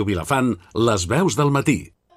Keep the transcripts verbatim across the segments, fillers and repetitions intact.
Vilafant, les veus del matí.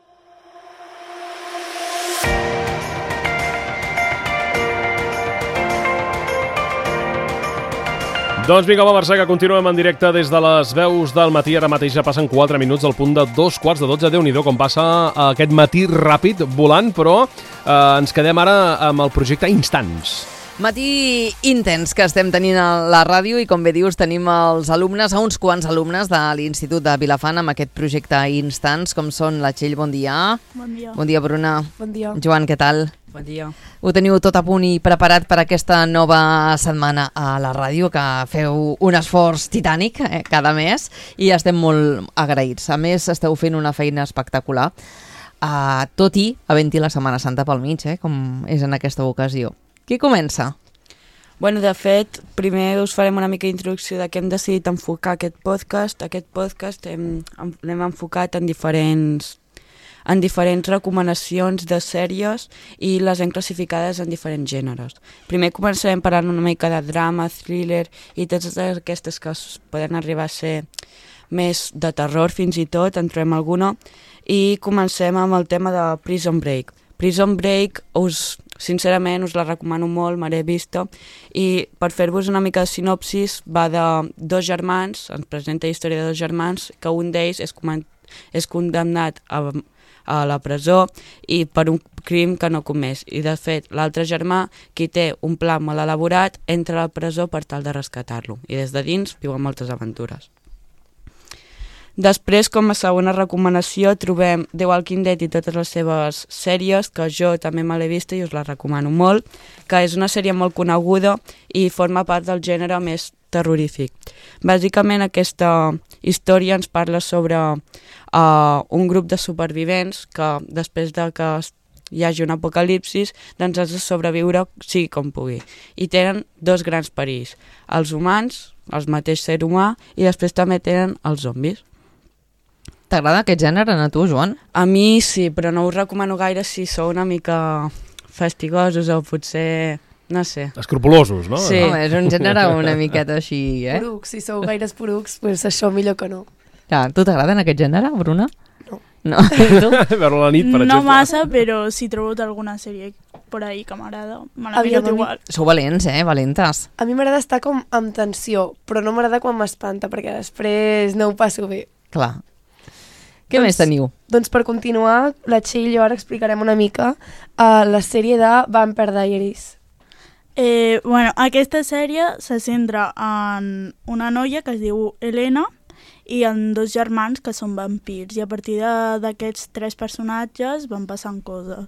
Doncs vinga, va, Mercè, que continuem en directe des de les veus del matí. Ara mateix ja passen quatre minuts del punt de dos quarts de dotze. Déu-n'hi-do com passa aquest matí ràpid, volant, però eh, ens quedem ara amb el projecte Instants. Matí intens que estem tenint a la ràdio i, com bé dius, tenim els alumnes, a uns quants alumnes de l'Institut de Vilafant amb aquest projecte Instants, com són la Txell, bon dia. Bon dia. Bon dia, Bruna. Bon dia. Joan, què tal? Bon dia. Ho teniu tot a punt i preparat per aquesta nova setmana a la ràdio, que feu un esforç titànic eh, cada mes i estem molt agraïts. A més, esteu fent una feina espectacular, uh, tot i havent-hi la Setmana Santa pel mig, eh, com és en aquesta ocasió. Qui comença? Bueno, de fet, primer us farem una mica d'introducció de què hem decidit enfocar aquest podcast. Aquest podcast hem, l'hem enfocat en diferents, en diferents recomanacions de sèries i les hem classificades en diferents gèneres. Primer començarem parlant una mica de drama, thriller i totes aquestes que poden arribar a ser més de terror fins i tot, en trobem alguna, i comencem amb el tema de Prison Break. Prison Break, us, sincerament, us la recomano molt, me l'he vista, i per fer-vos una mica de sinopsis, va de dos germans, ens presenta la història de dos germans, que un d'ells és, és condemnat a, a la presó i per un crim que no ha comès. I, de fet, l'altre germà, qui té un pla molt elaborat, entra a la presó per tal de rescatar-lo, i des de dins viuen moltes aventures. Després, com a segona recomanació, trobem The Walking Dead i totes les seves sèries, que jo també me l'he vista i us la recomano molt, que és una sèrie molt coneguda i forma part del gènere més terrorífic. Bàsicament, aquesta història ens parla sobre uh, un grup de supervivents que, després de que hi hagi un apocalipsis, doncs has de sobreviure sigui com pugui. I tenen dos grans perills, els humans, el mateix ser humà, i després també tenen els zombis. T'agrada aquest gènere, a tu, Joan? A mi sí, però no us recomano gaire si sou una mica fastigosos o potser, no sé. Escrupulosos, no? Sí. Home, és un gènere una miqueta així, eh? Porucs, si sou gaires porucs, pues això millor que no. Ja, tu t'agrada en aquest gènere, Bruna? No. No. I tu? Veure la nit, per exemple. No massa, però si trobo alguna sèrie por ahí que m'agrada, me la miro igual. Sou valents, eh? Valentes. A mi m'agrada estar com amb tensió, però no m'agrada quan m'espanta, perquè després no ho passo bé. Clar. Què doncs, més teniu? Doncs per continuar, la Txell i jo ara explicarem una mica uh, la sèrie de Vampire Diaries. Eh, bueno, aquesta sèrie se centra en una noia que es diu Elena i en dos germans que són vampirs, i a partir d'aquests tres personatges van passant coses.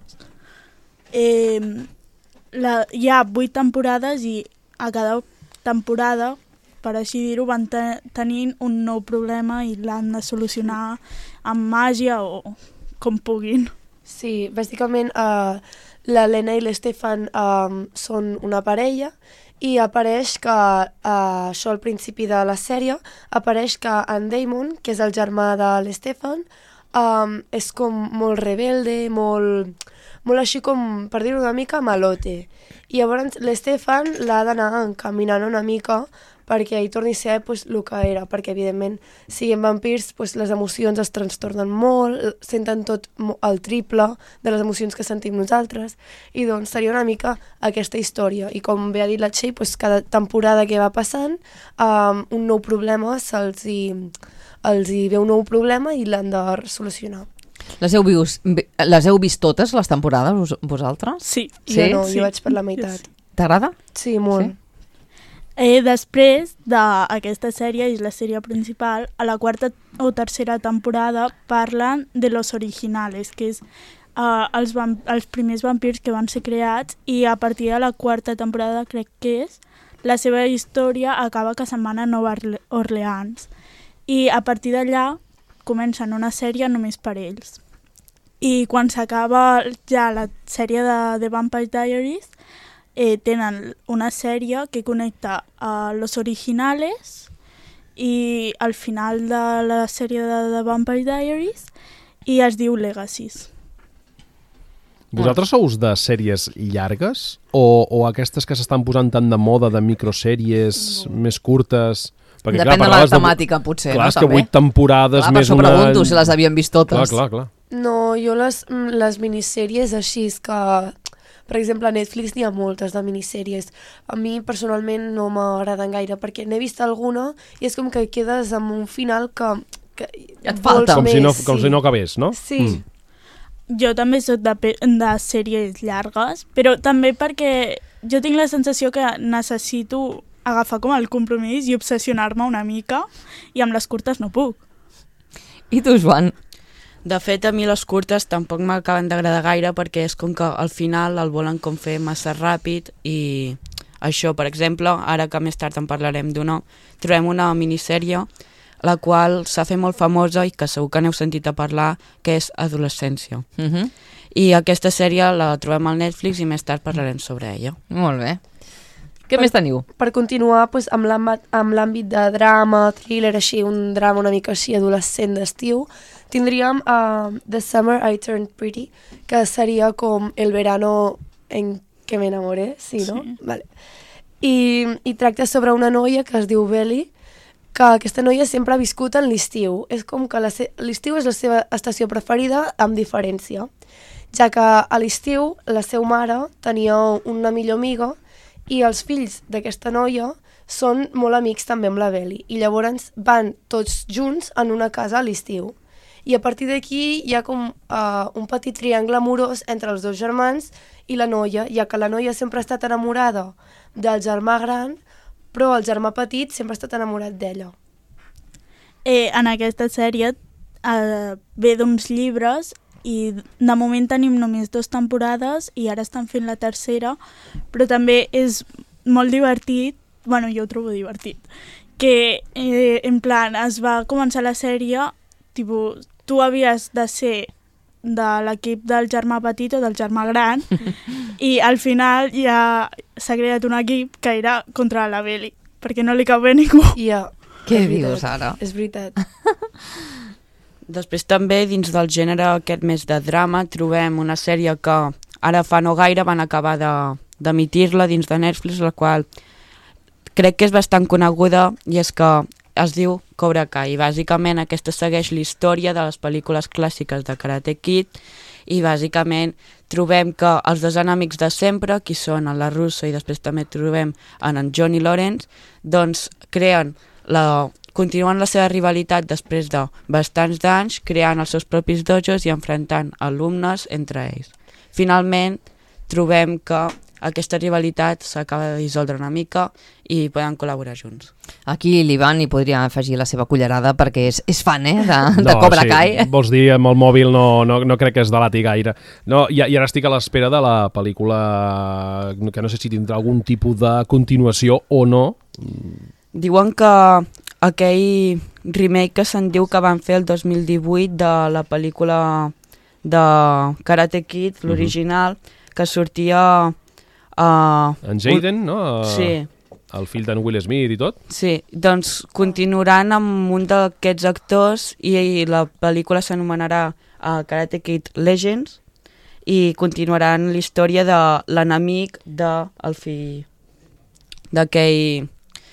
Eh, la, hi ha vuit temporades i a cada temporada, per així dir-ho, van te tenint un nou problema i l'han de solucionar amb màgia o com puguin. Sí, bàsicament uh, l'Helena i l'Stefan um, són una parella i apareix que, uh, això al principi de la sèrie, apareix que en Damon, que és el germà de l'Stefan, um, és com molt rebelde, molt, molt així com, per dir-ho una mica, malote. I llavors l'Stefan l'ha d'anar encaminant una mica perquè hi torni a ser pues, el que era, perquè evidentment, siguin vampirs, pues, les emocions es trastornen molt, senten tot el triple de les emocions que sentim nosaltres, i doncs seria una mica aquesta història. I com bé ha dit la Txell, pues, cada temporada que va passant, um, un nou problema, se'ls hi, els hi ve un nou problema i l'han de solucionar. Les heu, vist, les heu vist totes, les temporades, vosaltres? Sí. sí? Jo no, sí. jo vaig per la meitat. Sí. T'agrada? Sí, molt. Sí? Eh, després d'aquesta sèrie, és la sèrie principal, a la quarta o tercera temporada parlen de los originales, que és uh, els, els primers vampirs que van ser creats, i a partir de la quarta temporada, crec que és, la seva història acaba que se'n van a Nova Orleans. I a partir d'allà comencen una sèrie només per ells. I quan s'acaba ja la sèrie de The Vampire Diaries, Eh, tenen una sèrie que connecta a los originales i al final de la sèrie de The Vampire Diaries, i es diu Legacies. Vosaltres sous de sèries llargues o, o aquestes que s'estan posant tant de moda de microsèries no. més curtes? Perquè, Depèn clar, de la parlaves temàtica, potser, clar, no? és que També. vuit temporades Clar, per més això una... pregunto si les havien vist totes. Clar, clar, clar. No, jo les, les minissèries així, és que, per exemple, a Netflix n'hi ha moltes de minissèries. A mi, personalment, no m'agraden gaire, perquè n'he vist alguna i és com que quedes amb un final que... que Et falta. Com, més, si no, sí. com si no acabés, no? Sí. Mm. Jo també soc de, pe- de sèries llargues, però també perquè jo tinc la sensació que necessito agafar com el compromís i obsessionar-me una mica, i amb les curtes no puc. I tu, Joan? De fet, a mi les curtes tampoc m'acaben d'agradar gaire perquè és com que al final el volen com fer massa ràpid i això, per exemple, ara que més tard en parlarem d'una, trobem una minissèrie la qual s'ha fet molt famosa i que segur que n'heu sentit a parlar, que és Adolescència. Uh -huh. I aquesta sèrie la trobem al Netflix i més tard parlarem sobre ella. Molt bé. Què Per- més teniu? Per continuar pues, amb l'àmbit amb l'àmbit de drama, thriller, així, un drama una mica així adolescent d'estiu, tindríem uh, The Summer I Turned Pretty, que seria com el verano en què m'enamoré, sí, no? Sí. Vale. I, I tracta sobre una noia que es diu Belly, que aquesta noia sempre ha viscut en l'estiu. És com que la se- l'estiu és la seva estació preferida, amb diferència, ja que a l'estiu la seva mare tenia una millor amiga i els fills d'aquesta noia són molt amics també amb la Belly, i llavors van tots junts en una casa a l'estiu. I a partir d'aquí hi ha com uh, un petit triangle amorós entre els dos germans i la noia, ja que la noia sempre ha estat enamorada del germà gran, però el germà petit sempre ha estat enamorat d'ella. Eh, en aquesta sèrie eh, ve d'uns llibres i de moment tenim només dues temporades i ara estan fent la tercera, però també és molt divertit, bueno, jo ho trobo divertit, que eh, en plan es va començar la sèrie, tipus, tu havies de ser de l'equip del germà petit o del germà gran i al final ja s'ha creat un equip que era contra la Belly, perquè no li cap bé ningú. Ja, Què és dius veritat, ara? És veritat. Després també, dins del gènere aquest més de drama, trobem una sèrie que ara fa no gaire van acabar de- d'emitir-la dins de Netflix, la qual crec que és bastant coneguda i és que es diu Cobra Kai. I bàsicament aquesta segueix la història de les pel·lícules clàssiques de Karate Kid i bàsicament trobem que els dos enemics de sempre, qui són en la Russo i després també trobem en en Johnny Lawrence, doncs creen la... continuen la seva rivalitat després de bastants d'anys, creant els seus propis dojos i enfrontant alumnes entre ells. Finalment, trobem que aquesta rivalitat s'acaba de dissoldre una mica i poden col·laborar junts. Aquí l'Ivan hi podria afegir la seva cullerada perquè és, és fan, eh, de, de Cobra sí, Kai. Vols dir, amb el mòbil no, no, no crec que es delati gaire. No, i, i ara estic a l'espera de la pel·lícula, que no sé si tindrà algun tipus de continuació o no. Diuen que aquell remake que se'n diu que van fer el dos mil divuit de la pel·lícula de Karate Kid, l'original, que sortia... Uh, En Jaden, no? Sí. El fill d'en Will Smith i tot. Sí, doncs continuaran amb un d'aquests actors i la pel·lícula s'anomenarà uh, Karate Kid Legends i continuaran la història de l'enemic del fill d'aquell...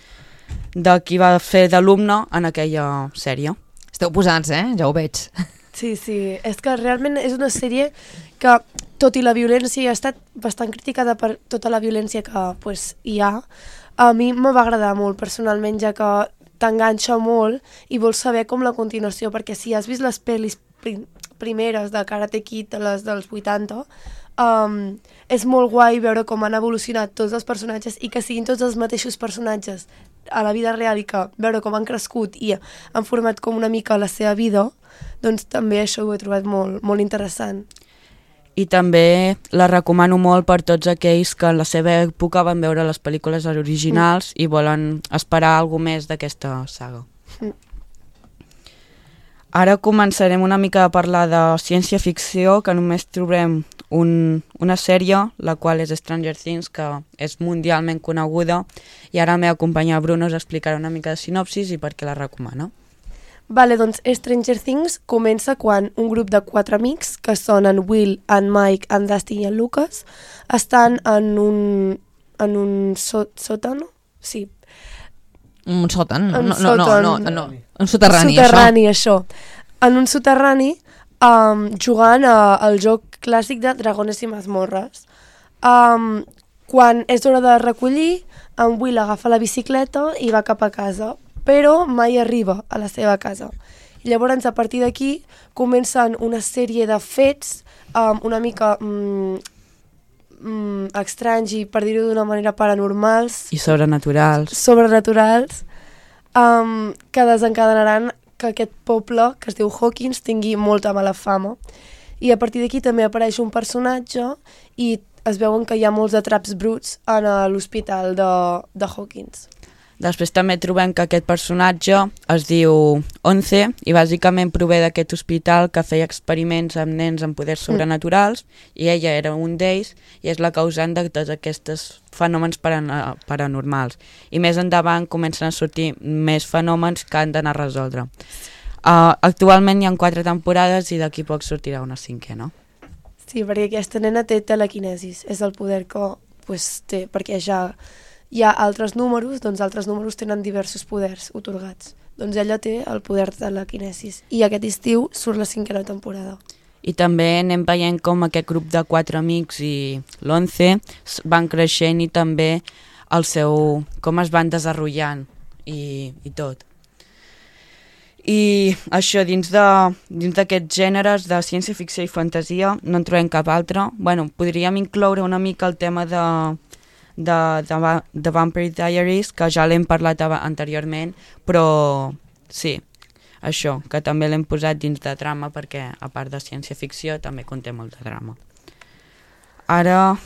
de qui va fer d'alumne en aquella sèrie. Esteu posats, eh? Ja ho veig. Sí, sí, és que realment és una sèrie que, tot i la violència, ha estat bastant criticada per tota la violència que pues, hi ha. A mi me va agradar molt personalment, ja que t'enganxa molt i vols saber com la continuació, perquè si has vist les pel·lis prim primeres de Karate Kid, les dels vuitanta, um, és molt guai veure com han evolucionat tots els personatges i que siguin tots els mateixos personatges a la vida real i que veure com han crescut i han format com una mica la seva vida, doncs també això ho he trobat molt, molt interessant. I també la recomano molt per tots aquells que en la seva època van veure les pel·lícules originals mm. i volen esperar alguna més d'aquesta saga. Mm. Ara començarem una mica a parlar de ciència-ficció, que només trobem un, una sèrie, la qual és Stranger Things, que és mundialment coneguda, i ara el meu company Bruno us explicarà una mica de sinopsis i per què la recomana. Vale, doncs Stranger Things comença quan un grup de quatre amics, que són en Will, en Mike, en Dustin i en Lucas, estan en un, en un so, sòtano, sí, Un sòtan? No, Un no, no, no, sòtan. no, no. Un soterrani, soterrani això. En un soterrani, um, jugant a, al joc clàssic de Dragones i Mazmorres. Um, quan és hora de recollir, en Will agafa la bicicleta i va cap a casa, però mai arriba a la seva casa. I llavors, a partir d'aquí, comencen una sèrie de fets um, una mica mm, mm, estranys i, per dir-ho d'una manera, paranormals. I sobrenaturals. Sobrenaturals, um, que desencadenaran que aquest poble, que es diu Hawkins, tingui molta mala fama. I a partir d'aquí també apareix un personatge i es veuen que hi ha molts atraps bruts a l'hospital de, de Hawkins. Després també trobem que aquest personatge es diu Onze i bàsicament prové d'aquest hospital que feia experiments amb nens amb poders sobrenaturals mm. i ella era un d'ells i és la causant de tots aquests fenòmens paranormals. I més endavant comencen a sortir més fenòmens que han d'anar a resoldre. Uh, actualment hi ha quatre temporades i d'aquí poc sortirà una cinquena. Sí, perquè aquesta nena té telequinesis, és el poder que pues, té, perquè ja hi ha altres números, doncs altres números tenen diversos poders otorgats. Doncs ella té el poder de telequinesis i aquest estiu surt la cinquena temporada. I també anem veient com aquest grup de quatre amics i l'Once van creixent i també el seu, com es van desenvolupant i, i tot. I això, dins d'aquests gèneres de ciència-ficció i fantasia no en trobem cap altre. Bueno, podríem incloure una mica el tema de, de, de, de Vampire Diaries, que ja l'hem parlat anteriorment, però sí, això, que també l'hem posat dins de drama perquè, a part de ciència-ficció, també conté molt de drama. Ara...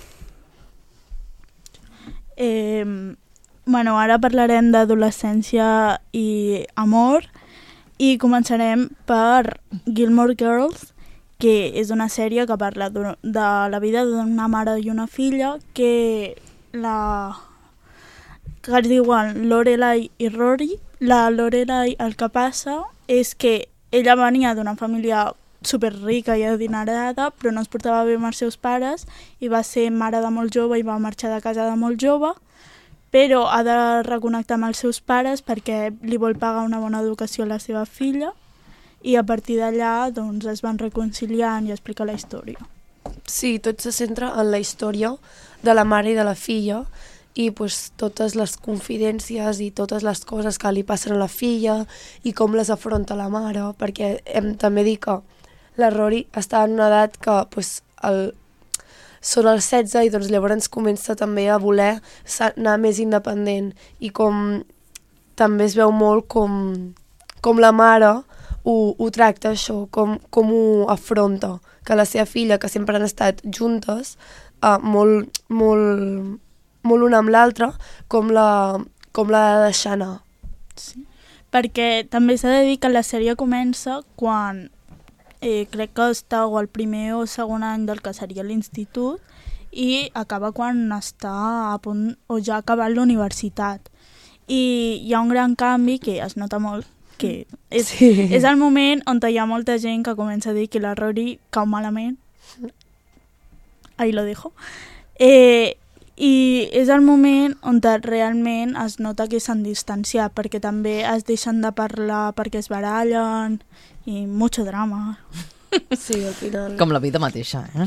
Eh, bueno, ara parlarem d'adolescència i amor, i començarem per Gilmore Girls, que és una sèrie que parla de la vida d'una mare i una filla que la que es diuen Lorelai i Rory. La Lorelai, el que passa és que ella venia d'una família superrica i adinerada, però no es portava bé amb els seus pares i va ser mare de molt jove i va marxar de casa de molt jove, però ha de reconnectar amb els seus pares perquè li vol pagar una bona educació a la seva filla i a partir d'allà doncs, es van reconciliant i explica la història. Sí, tot se centra en la història de la mare i de la filla i pues, totes les confidències i totes les coses que li passen a la filla i com les afronta la mare, perquè hem també dit que la Rory està en una edat que pues, el són els setze i doncs llavors comença també a voler anar més independent i com també es veu molt com, com la mare ho, ho tracta això, com, com ho afronta, que la seva filla, que sempre han estat juntes, uh, molt, molt, molt una amb l'altra, com la, com la de deixar anar. Sí. Perquè també s'ha de dir que la sèrie comença quan Eh, crec que està o el primer o segon any del que seria l'institut i acaba quan està a punt o ja ha acabat la universitat. I hi ha un gran canvi que es nota molt, que és, sí. és el moment on hi ha molta gent que comença a dir que la Rory cau malament. Ahí lo dejo. Eh, I és el moment on realment es nota que s'han distanciat, perquè també es deixen de parlar perquè es barallen i mucho drama. Sí, al final. Com la vida mateixa, eh?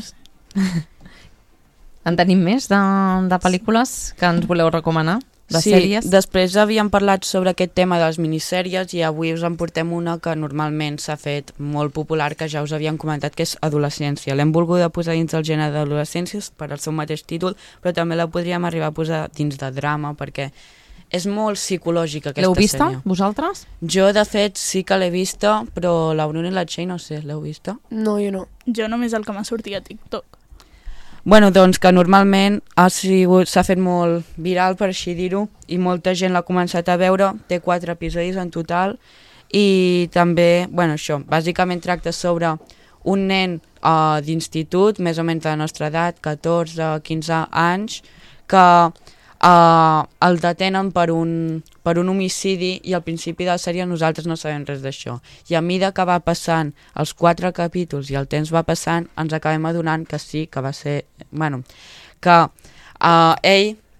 En tenim més de, de pel·lícules que ens voleu recomanar? De sí, sèries? Després havíem parlat sobre aquest tema de les minissèries i avui us en portem una que normalment s'ha fet molt popular, que ja us havíem comentat, que és Adolescència. L'hem volguda posar dins del gènere d'adolescència per al seu mateix títol, però també la podríem arribar a posar dins de drama perquè és molt psicològica aquesta sèrie. L'heu vista, vosaltres? Jo, de fet, sí que l'he vista, però la Bruna i la Txell no sé, l'heu vista? No, jo no. Jo només el que m'ha sortit a TikTok. Bueno, doncs que normalment ha sigut, s'ha fet molt viral, per així dir-ho, i molta gent l'ha començat a veure, té quatre episodis en total, i també, bueno, això, bàsicament tracta sobre un nen uh, d'institut, més o menys de la nostra edat, catorze quinze anys, que Uh, el detenen per un, per un homicidi i al principi de la sèrie nosaltres no sabem res d'això. I a mida que va passant els quatre capítols i el temps va passant, ens acabem adonant que sí, que va ser... Bueno, que uh, ell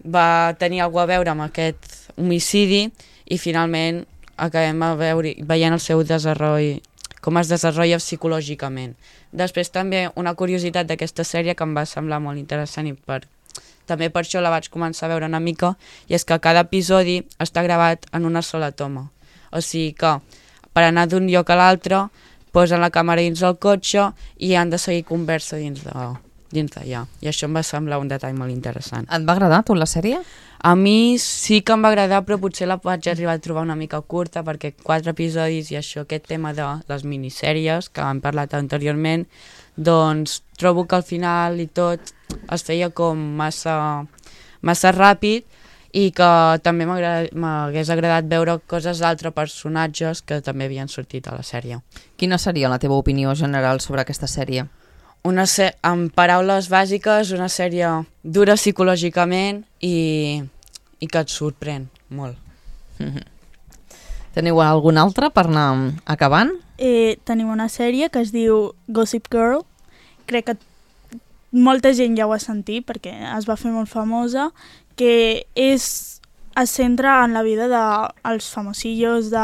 va tenir alguna a veure amb aquest homicidi i finalment acabem a veure, veient el seu desenvolupament, com es desenvolupa psicològicament. Després també una curiositat d'aquesta sèrie que em va semblar molt interessant i per, també per això la vaig començar a veure una mica, i és que cada episodi està gravat en una sola toma. O sigui que per anar d'un lloc a l'altre posen la càmera dins del cotxe i han de seguir conversa dins de, dins d'allà. I això em va semblar un detall molt interessant. Et va agradar tu la sèrie? A mi sí que em va agradar, però potser la vaig arribar a trobar una mica curta, perquè quatre episodis i això, aquest tema de les minissèries que hem parlat anteriorment, doncs trobo que al final i tot es feia com massa, massa ràpid i que també m'hagués agradat veure coses d'altres personatges que també havien sortit a la sèrie. Quina seria la teva opinió general sobre aquesta sèrie? Una se- en paraules bàsiques, una sèrie dura psicològicament i, i que et sorprèn molt. Mm-hmm. Teniu alguna altra per anar acabant? Eh, tenim una sèrie que es diu Gossip Girl. Crec que molta gent ja ho ha sentit perquè es va fer molt famosa, que és, es centra en la vida dels famosillos de,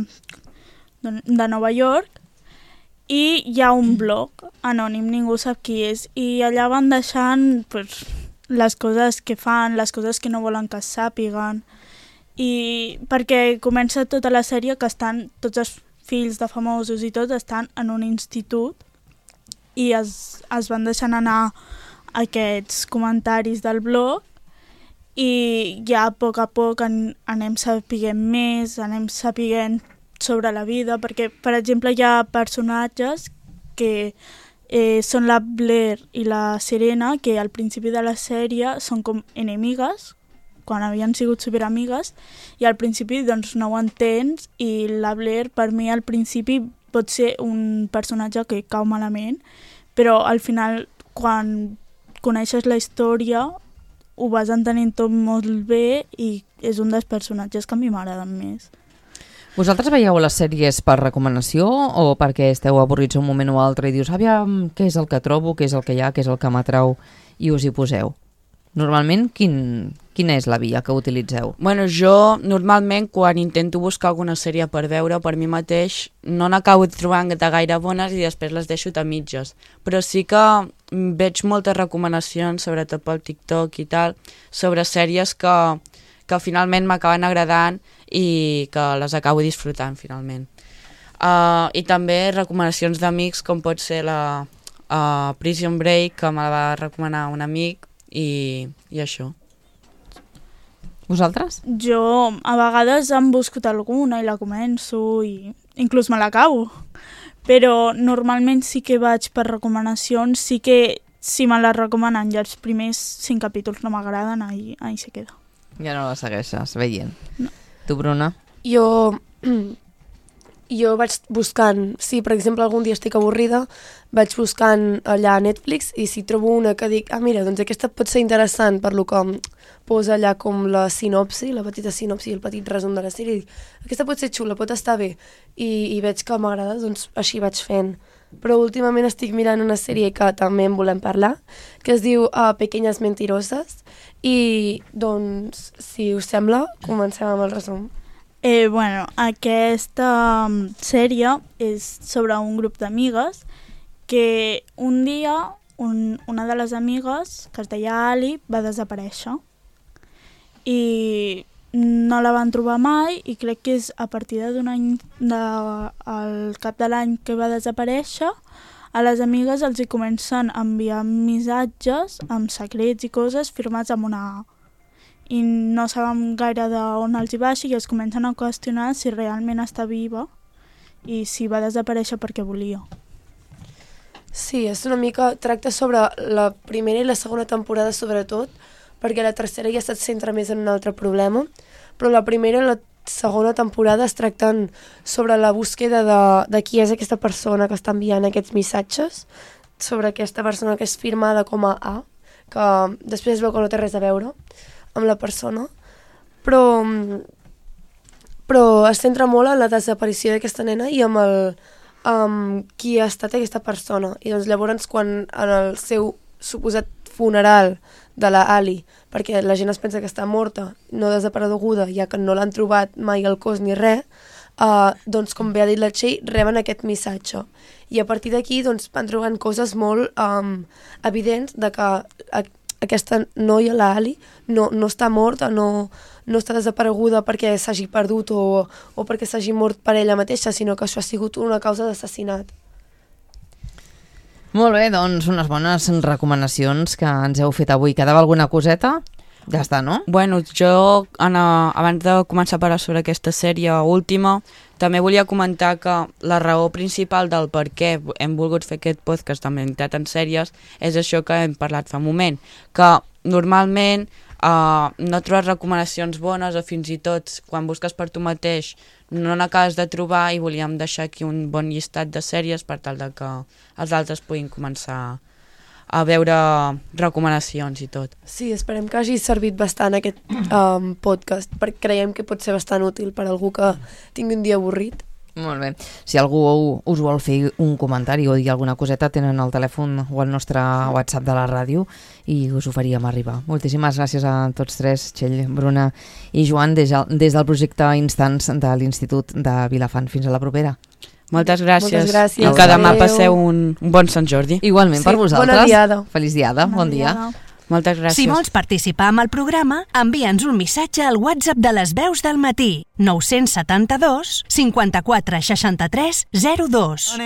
de, de Nova York. I hi ha un blog anònim, ningú sap qui és, i allà van deixant pues, les coses que fan, les coses que no volen que es sàpiguen, i perquè comença tota la sèrie que estan, tots els fills de famosos i tot estan en un institut i es, es van deixant anar aquests comentaris del blog i ja a poc a poc en, anem sapiguent més, anem sapiguent sobre la vida, perquè, per exemple, hi ha personatges que eh, són la Blair i la Serena, que al principi de la sèrie són com enemigues, quan havien sigut superamigues, i al principi doncs, no ho entens, i la Blair, per mi, al principi pot ser un personatge que cau malament, però al final, quan coneixes la història, ho vas entenent tot molt bé i és un dels personatges que a mi m'agraden més. Vosaltres veieu les sèries per recomanació o perquè esteu avorrits un moment o altre i dius, aviam, què és el que trobo, què és el que hi ha, què és el que m'atrau, i us hi poseu? Normalment, quin, quina és la via que utilitzeu? Bueno, jo normalment quan intento buscar alguna sèrie per veure per mi mateix no n'acabo trobant de gaire bones i després les deixo a mitges, però sí que veig moltes recomanacions, sobretot pel TikTok i tal, sobre sèries que, que finalment m'acaben agradant i que les acabo disfrutant finalment. Uh, I també recomanacions d'amics com pot ser la uh, Prison Break, que me la va recomanar un amic, i, i això. Vosaltres? Jo a vegades em busco alguna i la començo i inclús me l'acabo, però normalment sí que vaig per recomanacions, sí que si me la recomanen i els primers cinc capítols no m'agraden, ahí, ahí se queda. Ja no la segueixes veient. No. Tu, Bruna? Jo, jo vaig buscant, si per exemple algun dia estic avorrida, vaig buscant allà a Netflix i si trobo una que dic, ah mira, doncs aquesta pot ser interessant per lo que posa allà com la sinopsi, la petita sinopsi i el petit resum de la sèrie, i dic, aquesta pot ser xula, pot estar bé, i, i veig que m'agrada, doncs així vaig fent. Però últimament estic mirant una sèrie que també en volem parlar, que es diu uh, Pequeñas Mentiroses, i doncs, si us sembla, comencem amb el resum. Eh, bueno, aquesta um, sèrie és sobre un grup d'amigues que un dia un, una de les amigues, que es deia Ali, va desaparèixer i no la van trobar mai i crec que és a partir d'un any, de, al cap de l'any que va desaparèixer, a les amigues els hi comencen a enviar missatges amb secrets i coses firmats amb una A. I no sabem gaire d'on els hi baixa i es comencen a qüestionar si realment està viva i si va desaparèixer perquè volia. Sí, és una mica, tracta sobre la primera i la segona temporada sobretot, perquè la tercera ja se't centra més en un altre problema, però la primera i la segona temporada es tracten sobre la búsqueda de, de qui és aquesta persona que està enviant aquests missatges, sobre aquesta persona que és firmada com a A, que després es veu que no té res a veure amb la persona, però, però es centra molt en la desaparició d'aquesta nena i amb, el, amb qui ha estat aquesta persona. I doncs llavors quan en el seu suposat funeral de la Ali, perquè la gent es pensa que està morta, no desapareguda, ja que no l'han trobat mai al cos ni res, uh, doncs com bé ha dit la Txell, reben aquest missatge. I a partir d'aquí doncs, van trobant coses molt um, evidents de que a, aquesta noia, la Ali, no, no està morta, no, no està desapareguda perquè s'hagi perdut o, o perquè s'hagi mort per ella mateixa, sinó que això ha sigut una causa d'assassinat. Molt bé, doncs unes bones recomanacions que ens heu fet avui. Quedava alguna coseta? Ja està, no? Bueno, jo, Anna, abans de començar a parlar sobre aquesta sèrie última, també volia comentar que la raó principal del per què hem volgut fer aquest podcast de mentalitat en sèries és això que hem parlat fa un moment, que normalment uh, no trobes recomanacions bones o fins i tot quan busques per tu mateix no n'acabes de trobar i volíem deixar aquí un bon llistat de sèries per tal de que els altres puguin començar a veure recomanacions i tot. Sí, esperem que hagi servit bastant aquest um, podcast, perquè creiem que pot ser bastant útil per a algú que tingui un dia avorrit. Molt bé. Si algú us vol fer un comentari o dir alguna coseta, tenen el telèfon o el nostre WhatsApp de la ràdio i us ho faríem arribar. Moltíssimes gràcies a tots tres, Txell, Bruna i Joan, des, des del projecte Instants de l'Institut de Vilafant. Fins a la propera. Moltes gràcies. Moltes gràcies. I que demà passeu un, un bon Sant Jordi. Igualment, sí, per vosaltres. Bona diada. Feliç diada, bon, bon dia. dia. Moltes gràcies. Si vols participar amb el programa, envia'ns un missatge al WhatsApp de les veus del matí nou set dos, cinquanta-quatre, seixanta-tres, zero dos.